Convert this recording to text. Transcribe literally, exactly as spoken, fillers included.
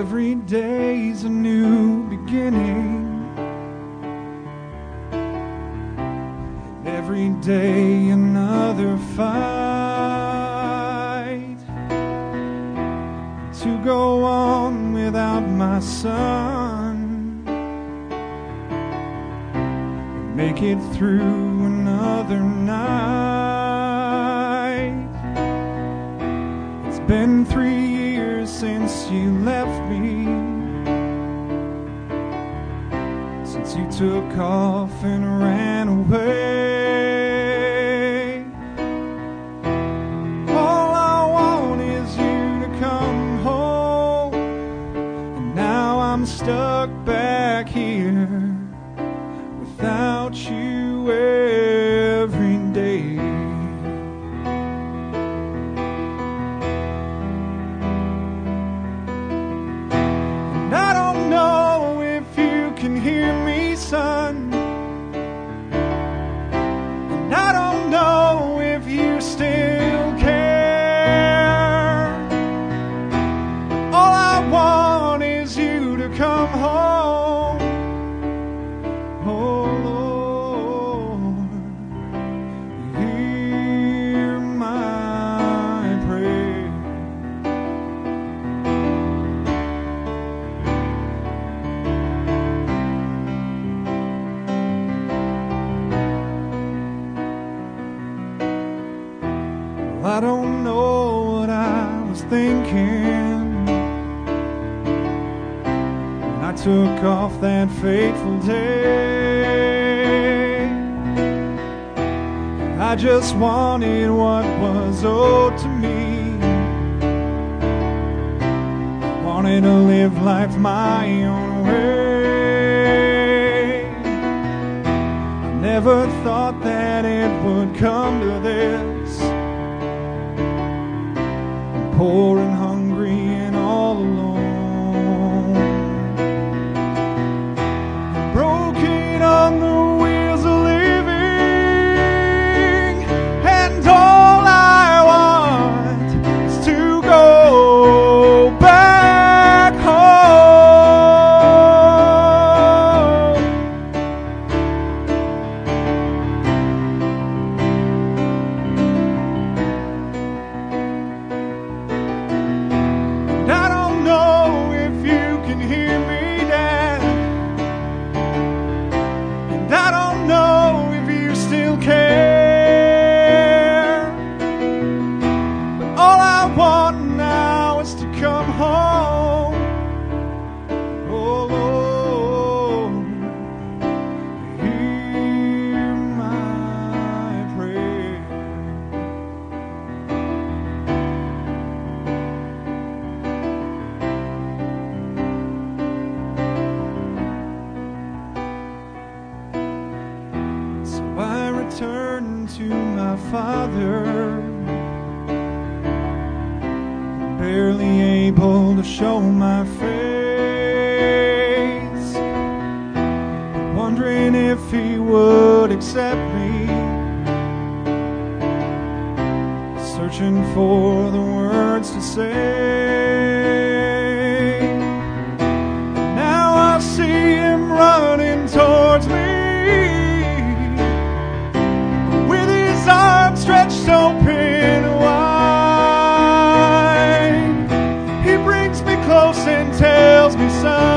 Every day's a new beginning. Every day another fight to go on without my son, make it through another night. It's been three years since you left me, since you took off and ran away. All I want is you to come home, and now I'm stuck back here without you every day. And I don't know if you can hear me, son. And I don't know if you still care. All I want is you to come home. Oh Lord, hear my prayer. Well, I don't know what I was thinking when I took off that fateful day. I just wanted what was owed to me. I wanted to live life my own way. I never thought that it would come to this. I'm poor and hungry and all alone, broken on the wheels of living, and all I want is to go back home. And I don't know if you can hear me, Dad. And I don't know if you still care. But all I want now is to come home. Oh Lord, hear my prayer. So I return to my father, barely able to show my face, wondering if he would accept me, searching for the words to say. Now I see him running towards me, with his arms stretched open wide. He brings me close and tells me, son,